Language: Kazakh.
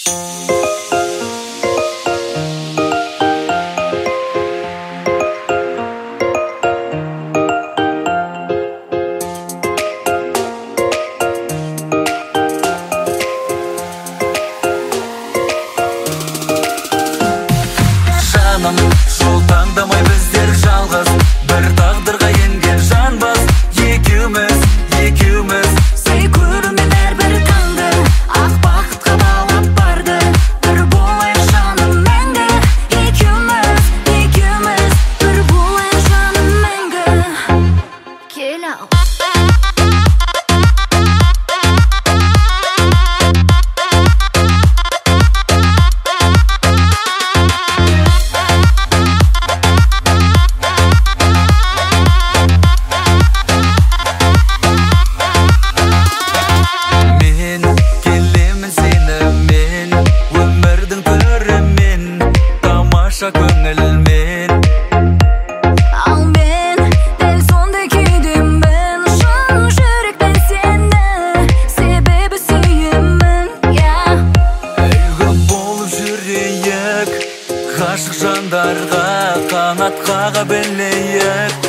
Жол таңдамай біздер жалғыз, бір тағдырға енген жанбыз. Екеуміз сый көрумен әрбір таңды ақ бақытқа балап барды. Бір болайық жаным мәңгі, екеуміз бір болайық жаным мәңгі. Кел ал көңілмен. Ал мен дәл сондай күйдемін, шын жүректен сені, себебі сүйемін. Үлгі болып жүрейік, ғашық жандарға қанат қаға білейік.